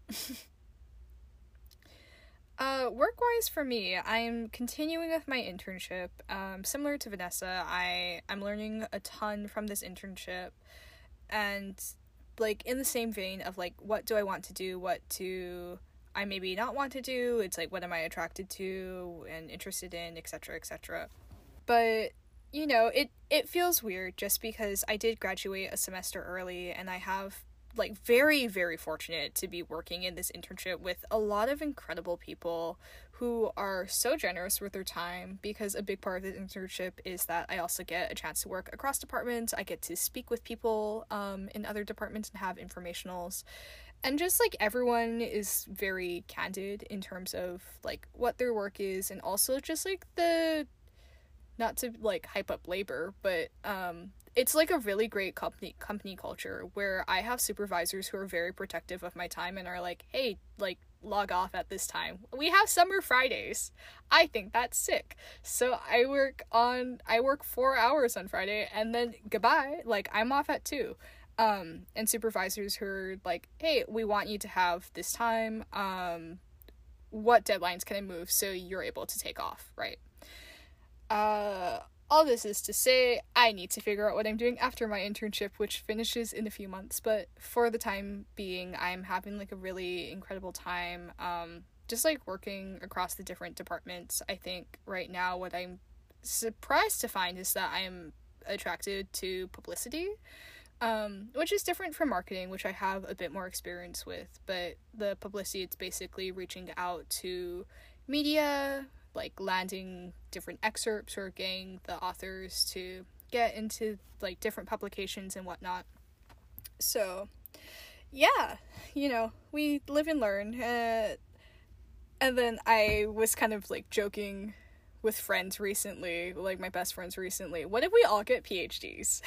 uh, work-wise for me, I'm continuing with my internship. Um, similar to Vanessa, I I'm learning a ton from this internship, and like in the same vein of like, what do I want to do? What do I maybe not want to do? It's like, what am I attracted to and interested in, et cetera, et cetera. But, you know, it, it feels weird just because I did graduate a semester early and I have, like, very, very fortunate to be working in this internship with a lot of incredible people who are so generous with their time, because a big part of the internship is that I also get a chance to work across departments. I get to speak with people um, in other departments and have informationals. And just, like, everyone is very candid in terms of, like, what their work is, and also just, like, the, not to, like, hype up labor, but, um, it's, like, a really great company company culture where I have supervisors who are very protective of my time and are like, hey, like, log off at this time. We have summer Fridays. I think that's sick. So I work on, I work four hours on Friday, and then goodbye. Like, I'm off at two. Um, and supervisors who are like, hey, we want you to have this time, um, what deadlines can I move so you're able to take off, right? Uh, all this is to say, I need to figure out what I'm doing after my internship, which finishes in a few months, but for the time being, I'm having, like, a really incredible time, um, just, like, working across the different departments. I think right now what I'm surprised to find is that I'm attracted to publicity, Um, which is different from marketing, which I have a bit more experience with, but the publicity, it's basically reaching out to media, like landing different excerpts or getting the authors to get into, like, different publications and whatnot. So, yeah, you know, we live and learn, uh, and then I was kind of, like, joking with friends recently, like, my best friends recently, what if we all get P H Ds?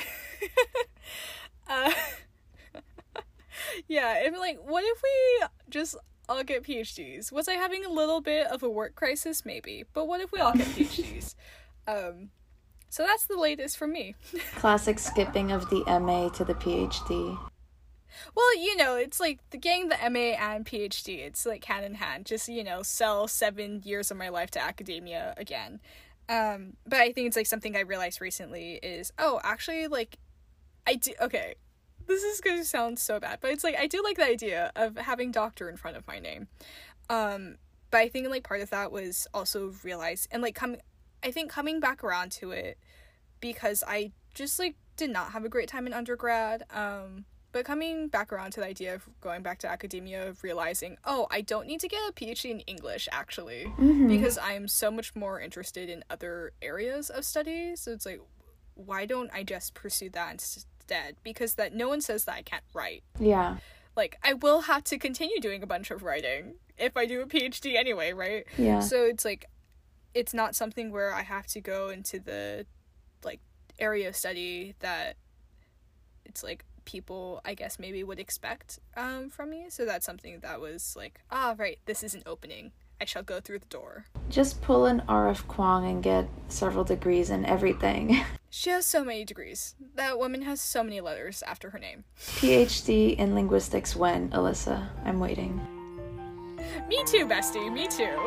Uh, yeah, and like, what if we just all get PhDs. Was I having a little bit of a work crisis? Maybe. But what if we all get PhDs? um, so that's the latest from me. Classic skipping of the M A to the PhD. Well, you know, it's like the getting the M A and PhD. It's like hand in hand. Just, you know, sell seven years of my life to academia again. Um, but I think it's like something I realized recently is, oh, actually, like, I do, okay, this is going to sound so bad, but it's like, I do like the idea of having doctor in front of my name. Um, but I think, like, part of that was also realized, and, like, coming, I think coming back around to it, because I just, like, did not have a great time in undergrad, um, but coming back around to the idea of going back to academia, of realizing, oh, I don't need to get a PhD in English, actually, mm-hmm. because I'm so much more interested in other areas of study, so it's like, why don't I just pursue that instead? Because that no one says that I can't write. Yeah. Like, I will have to continue doing a bunch of writing if I do a PhD anyway, right? Yeah. So it's like, it's not something where I have to go into the, like, area of study that it's like people, I guess, maybe would expect um from me. So that's something that was like, ah, right, this is an opening. I shall go through the door. Just pull an R F Kuang and get several degrees in everything. She has so many degrees. That woman has so many letters after her name. PhD in linguistics when, Alyssa? I'm waiting. Me too, bestie. Me too.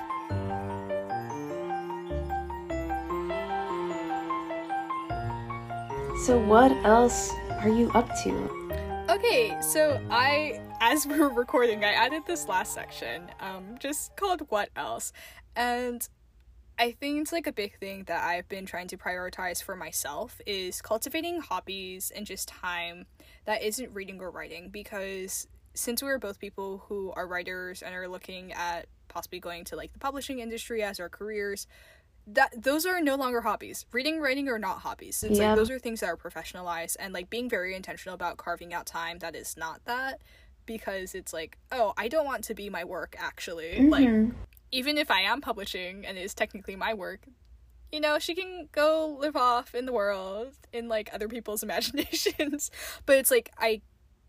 So what else are you up to? Okay, so I, as we're recording, I added this last section, um, just called What Else? And I think it's like a big thing that I've been trying to prioritize for myself is cultivating hobbies and just time that isn't reading or writing, because since we're both people who are writers and are looking at possibly going to like the publishing industry as our careers, that those are no longer hobbies. Reading, writing are not hobbies. It's yeah. like those are things that are professionalized, and like being very intentional about carving out time that is not that, because it's like, oh, I don't want to be my work actually. Mm-hmm. Like, even if I am publishing and it is technically my work, you know, she can go live off in the world in like other people's imaginations. But it's like I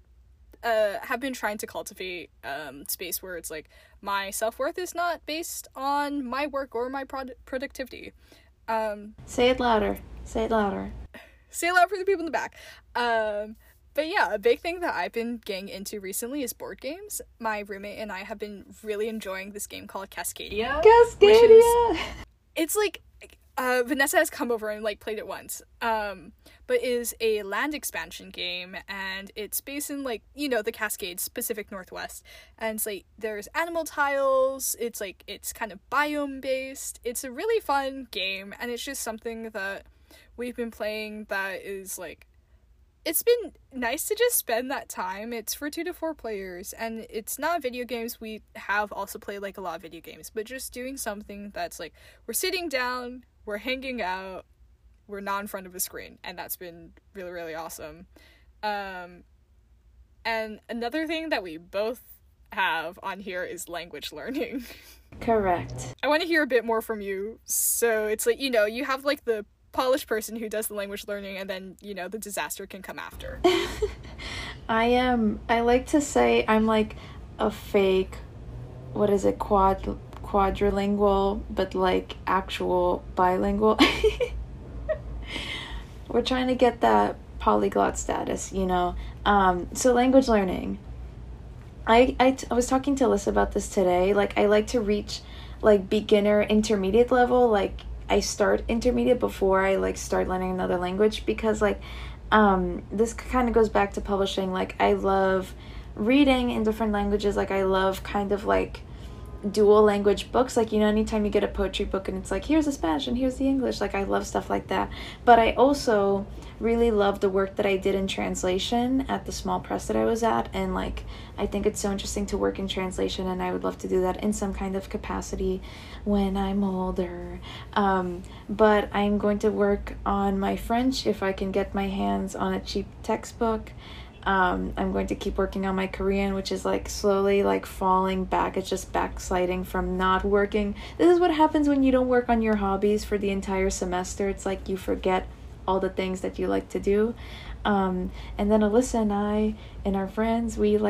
uh have been trying to cultivate um space where it's like my self-worth is not based on my work or my prod- productivity. Um say it louder. Say it louder. Say it loud for the people in the back. Um But yeah, a big thing that I've been getting into recently is board games. My roommate and I have been really enjoying this game called Cascadia. Cascadia! Is, it's like, uh, Vanessa has come over and like played it once. Um, but is a land expansion game, and it's based in like, you know, the Cascades, Pacific Northwest. And it's like, there's animal tiles, it's like, it's kind of biome based. It's a really fun game, and it's just something that we've been playing that is like, it's been nice to just spend that time. It's for two to four players, and it's not video games. We have also played, like, a lot of video games, but just doing something that's, like, we're sitting down, we're hanging out, we're not in front of a screen, and that's been really, really awesome. Um, and another thing that we both have on here is language learning. Correct. I want to hear a bit more from you. So it's like, you know, you have, like, the polished person who does the language learning, and then, you know, the disaster can come after. I am I like to say I'm like a fake, what is it, quad quadrilingual, but like actual bilingual. We're trying to get that polyglot status, you know. Um so language learning, I I, t- I was talking to Alyssa about this today. Like, I like to reach like beginner intermediate level, like I start intermediate before I like start learning another language, because like um this kind of goes back to publishing. Like, I love reading in different languages. Like, I love kind of like dual language books, like, you know, anytime you get a poetry book and it's like, here's the Spanish and here's the English, like, I love stuff like that. But I also really love the work that I did in translation at the small press that I was at, and like I think it's so interesting to work in translation, and I would love to do that in some kind of capacity when I'm older. Um, but I'm going to work on my French if I can get my hands on a cheap textbook. Um, I'm going to keep working on my Korean, which is like slowly like falling back. It's just backsliding from not working. This is what happens when you don't work on your hobbies for the entire semester. It's like you forget all the things that you like to do. Um, and then Alyssa and I and our friends, we like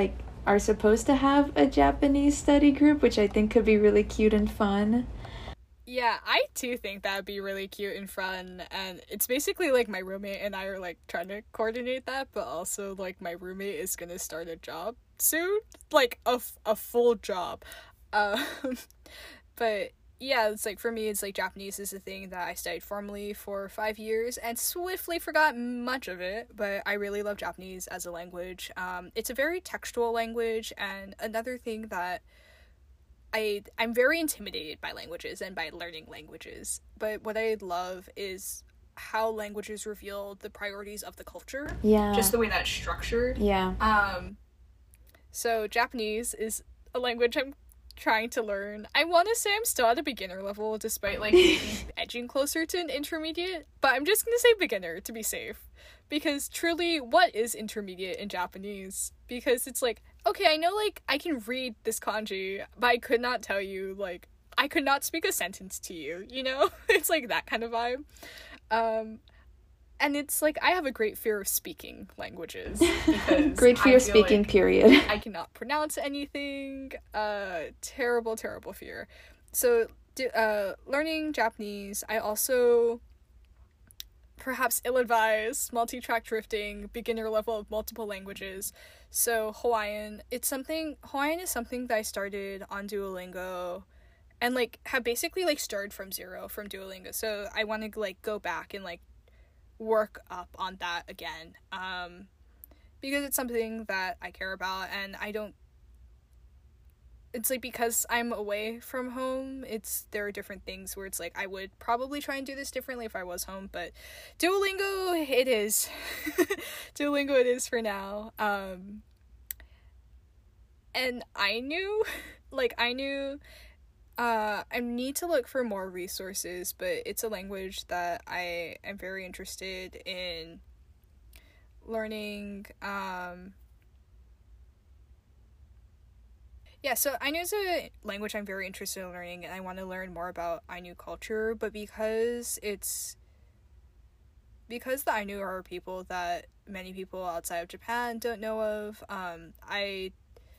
are supposed to have a Japanese study group, which I think could be really cute and fun. Yeah, I too think that would be really cute and fun, and it's basically like my roommate and I are like trying to coordinate that, but also like my roommate is gonna start a job soon, like a, f- a full job. Um, but yeah, it's like for me, it's like Japanese is a thing that I studied formally for five years and swiftly forgot much of it, but I really love Japanese as a language. Um, it's a very textual language, and another thing that I I'm very intimidated by languages and by learning languages, but what I love is how languages reveal the priorities of the culture. Yeah. Just the way that's structured. Yeah. Um so Japanese is a language I'm trying to learn. I want to say I'm still at a beginner level despite like maybe edging closer to an intermediate, but I'm just going to say beginner to be safe. Because truly, what is intermediate in Japanese? Because it's like, okay, I know, like, I can read this kanji, but I could not tell you, like, I could not speak a sentence to you, you know? It's, like, that kind of vibe. Um, and it's, like, I have a great fear of speaking languages. Because great fear I of speaking, like period. I cannot pronounce anything. Uh, terrible, terrible fear. So, uh, learning Japanese, I also... perhaps ill-advised, multi-track drifting, beginner level of multiple languages. So Hawaiian, it's something, Hawaiian is something that I started on Duolingo and, like, have basically, like, started from zero from Duolingo. So I want to, like, go back and, like, work up on that again. Um, because it's something that I care about, and I don't it's like because I'm away from home, it's there are different things where it's like I would probably try and do this differently if I was home, but Duolingo it is. Duolingo it is for now. Um and I knew like I knew uh I need to look for more resources, but it's a language that I am very interested in learning. um Yeah, so Ainu is a language I'm very interested in learning, and I want to learn more about Ainu culture, but because it's... because the Ainu are people that many people outside of Japan don't know of, um, I...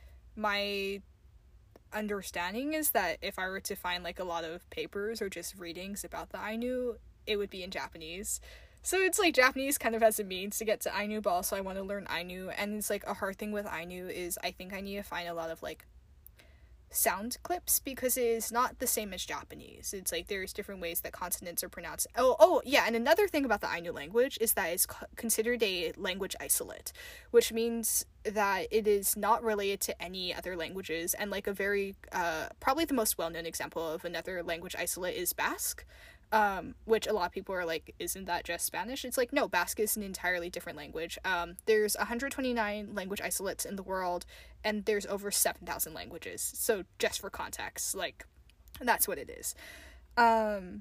my understanding is that if I were to find, like, a lot of papers or just readings about the Ainu, it would be in Japanese. So it's, like, Japanese kind of as a means to get to Ainu, but also I want to learn Ainu, and it's, like, a hard thing with Ainu is I think I need to find a lot of, like, sound clips because it is not the same as Japanese. It's like there's different ways that consonants are pronounced. Oh, oh yeah, and another thing about the Ainu language is that it's co- considered a language isolate, which means that it is not related to any other languages. And like a very, uh, probably the most well-known example of another language isolate is Basque, um, which a lot of people are like, isn't that just Spanish? It's like, no, Basque is an entirely different language. Um, there's one hundred twenty-nine language isolates in the world, and there's over seven thousand languages. So just for context, like, that's what it is. Um,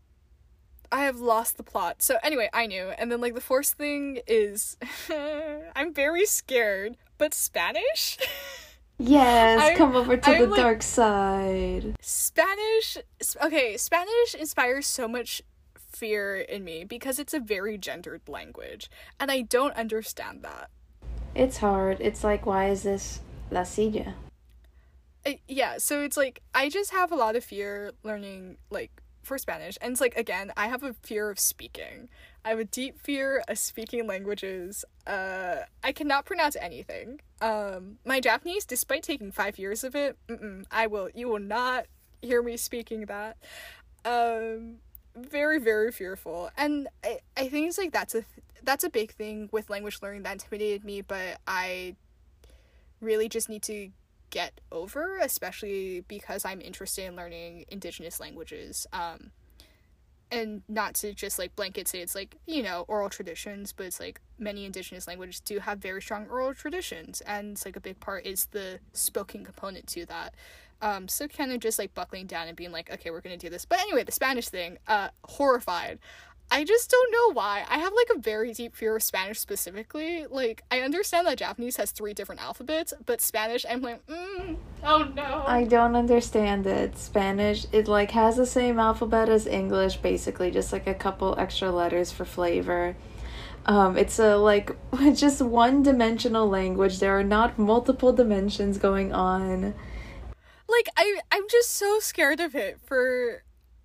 I have lost the plot. So anyway, I knew. And then, like, the fourth thing is, I'm very scared, but Spanish? Yes, I'm, come over to I'm, the like, dark side. Spanish, okay, Spanish inspires so much fear in me because it's a very gendered language, and I don't understand that. It's hard. It's like, why is this La Silla? I, yeah, so it's like, I just have a lot of fear learning, like, for Spanish, and it's like, again, I have a fear of speaking. I have a deep fear of speaking languages. Uh, I cannot pronounce anything. Um, my Japanese, despite taking five years of it, mm-mm, I will, you will not hear me speaking that. Um, very, very fearful. And I, I think it's like, that's a, th- that's a big thing with language learning that intimidated me, but I really just need to get over, especially because I'm interested in learning indigenous languages. Um, and not to just, like, blanket say it's, like, you know, oral traditions, but it's, like, many indigenous languages do have very strong oral traditions, and it's, like, a big part is the spoken component to that. Um, so kind of just, like, buckling down and being like, okay, we're gonna do this. But anyway, the Spanish thing, uh, horrified. I just don't know why. I have, like, a very deep fear of Spanish specifically. Like, I understand that Japanese has three different alphabets, but Spanish, I'm like, mm, oh no. I don't understand it. Spanish, it, like, has the same alphabet as English, basically, just, like, a couple extra letters for flavor. Um, it's a like just one-dimensional language. There are not multiple dimensions going on. Like, I, I'm just so scared of it for...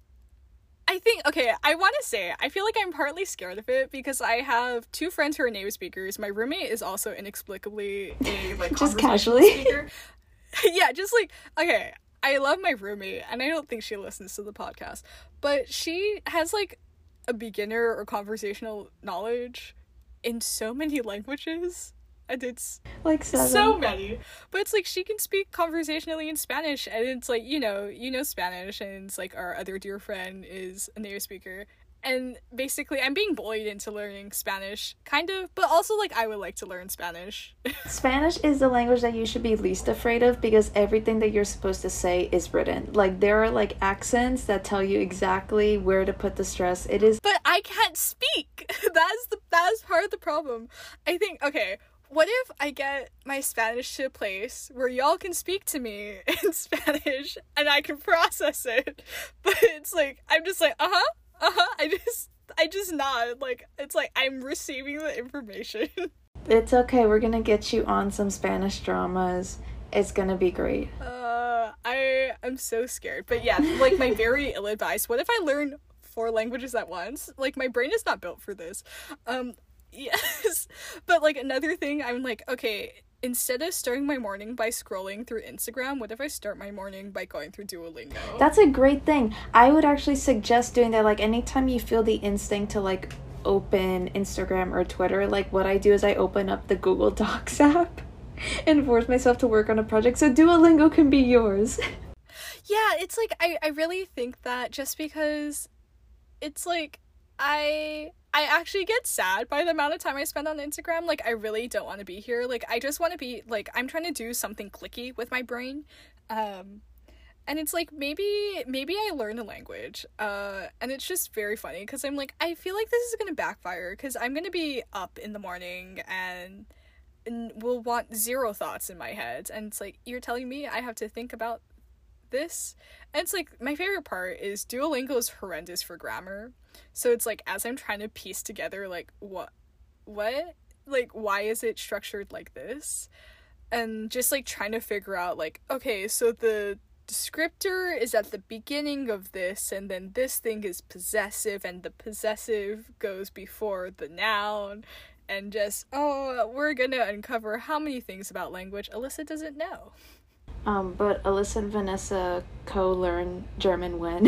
I think, okay, I want to say, I feel like I'm partly scared of it because I have two friends who are native speakers. My roommate is also inexplicably a, like, just casually speaker. Yeah, just, like, okay, I love my roommate, and I don't think she listens to the podcast, but she has, like, a beginner or conversational knowledge in so many languages. And it's like seven. So many, but it's like she can speak conversationally in Spanish, and it's like, you know you know Spanish, and it's like our other dear friend is a native speaker, and basically I'm being bullied into learning Spanish, kind of, but also like I would like to learn Spanish. Spanish is the language that you should be least afraid of because everything that you're supposed to say is written. Like, there are like accents that tell you exactly where to put the stress. It is, but I can't speak. That's the that's part of the problem. I think, okay, what if I get my Spanish to a place where y'all can speak to me in Spanish and I can process it? But it's like, I'm just like, uh-huh, uh-huh, I just, I just nod. Like, it's like, I'm receiving the information. It's okay, we're gonna get you on some Spanish dramas. It's gonna be great. Uh, I, I'm so scared. But yeah, like, my very ill-advised, what if I learn four languages at once? Like, my brain is not built for this. Um, Yes, but like another thing, I'm like, okay, instead of starting my morning by scrolling through Instagram, what if I start my morning by going through Duolingo? That's a great thing. I would actually suggest doing that. Like, anytime you feel the instinct to like open Instagram or Twitter, like what I do is I open up the Google Docs app and force myself to work on a project so Duolingo can be yours. Yeah, it's like, I, I really think that just because it's like, I... I actually get sad by the amount of time I spend on Instagram. Like, I really don't want to be here. Like, I just want to be, like, I'm trying to do something clicky with my brain. Um, and it's like, maybe, maybe I learn a language. Uh, and it's just very funny because I'm like, I feel like this is going to backfire because I'm going to be up in the morning and, and will want zero thoughts in my head. And it's like, you're telling me I have to think about this? And it's like, my favorite part is Duolingo is horrendous for grammar. So it's like, as I'm trying to piece together, like, what, what, like, why is it structured like this? And just, like, trying to figure out, like, okay, so the descriptor is at the beginning of this, and then this thing is possessive, and the possessive goes before the noun, and just, oh, we're gonna uncover how many things about language Alyssa doesn't know. Um, but Alyssa and Vanessa co-learn German when?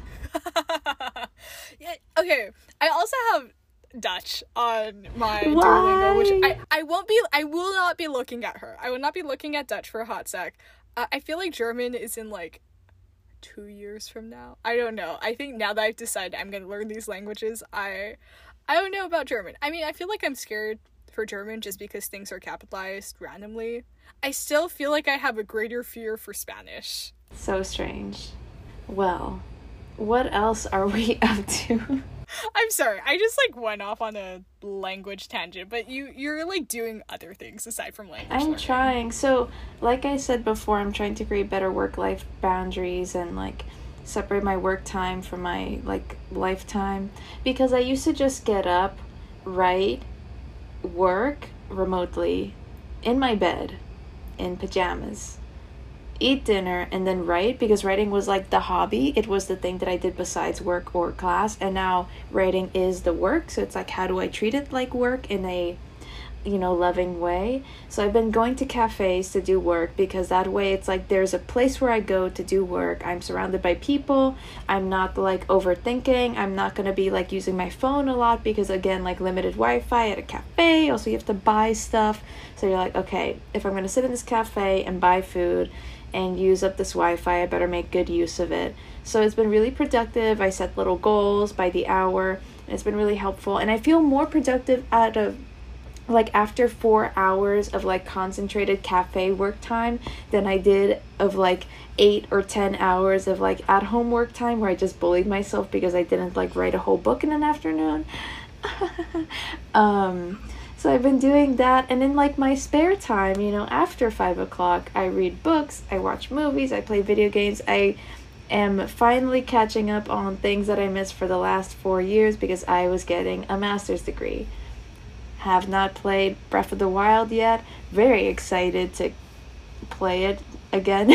Yeah, okay, I also have Dutch on my Why? Duolingo, which I, I won't be, I will not be looking at her. I will not be looking at Dutch for a hot sec. Uh, I feel like German is in, like, two years from now. I don't know. I think now that I've decided I'm gonna learn these languages, I, I don't know about German. I mean, I feel like I'm scared for German just because things are capitalized randomly. I still feel like I have a greater fear for Spanish. So strange. Well, what else are we up to? I'm sorry, I just, like, went off on a language tangent, but you, you're, like, doing other things aside from language I'm learning. trying. So, like I said before, I'm trying to create better work-life boundaries and, like, separate my work time from my, like, lifetime. Because I used to just get up, write, work remotely, in my bed, in pajamas, eat dinner, and then write, because writing was like the hobby. It was the thing that I did besides work or class, and now writing is the work. So it's like, how do I treat it like work in a, you know, loving way? So I've been going to cafes to do work, because that way it's like there's a place where I go to do work. I'm surrounded by people. I'm not like overthinking. I'm not going to be like using my phone a lot, because again, like limited Wi-Fi at a cafe. Also, you have to buy stuff. So you're like, okay, if I'm going to sit in this cafe and buy food and use up this Wi-Fi, I better make good use of it. So it's been really productive. I set little goals by the hour, and it's been really helpful. And I feel more productive out of like after four hours of like concentrated cafe work time than I did of like eight or ten hours of like at home work time, where I just bullied myself because I didn't like write a whole book in an afternoon. um So I've been doing that, and in like my spare time, you know, after five o'clock, I read books, I watch movies, I play video games. I am finally catching up on things that I missed for the last four years because I was getting a master's degree. Have not played Breath of the Wild yet. Very excited to play it again.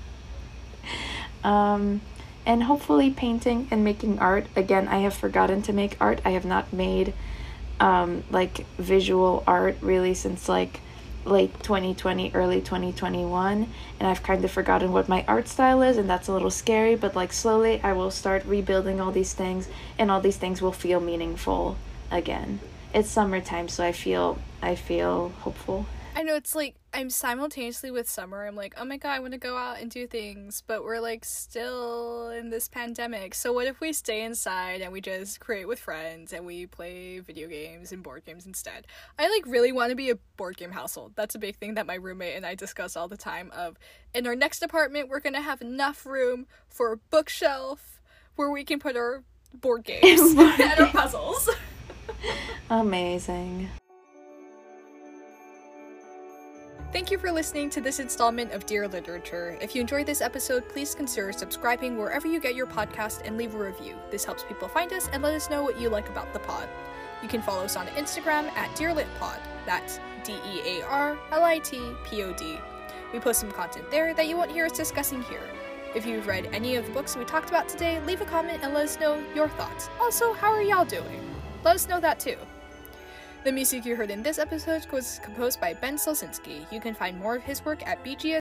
um, and hopefully painting and making art. Again, I have forgotten to make art. I have not made um, like visual art really since like late twenty twenty, early twenty twenty-one, and I've kind of forgotten what my art style is, and that's a little scary, but like slowly I will start rebuilding all these things, and all these things will feel meaningful again. It's summertime, so I feel I feel hopeful. I know, it's like I'm simultaneously with summer. I'm like, oh my god, I want to go out and do things, but we're like still in this pandemic. So what if we stay inside and we just create with friends and we play video games and board games instead? I like really want to be a board game household. That's a big thing that my roommate and I discuss all the time. Of in our next apartment, we're gonna have enough room for a bookshelf where we can put our board games and our puzzles. Amazing. Thank you for listening to this installment of Dear Literature. If you enjoyed this episode, please consider subscribing wherever you get your podcast and leave a review. This helps people find us and let us know what you like about the pod. You can follow us on Instagram at DearLitPod. That's D E A R L I T P O D. We post some content there that you won't hear us discussing here. If you've read any of the books we talked about today, leave a comment and let us know your thoughts. Also, how are y'all doing? Let us know that too. The music you heard in this episode was composed by Ben Solsinski. You can find more of his work at B G S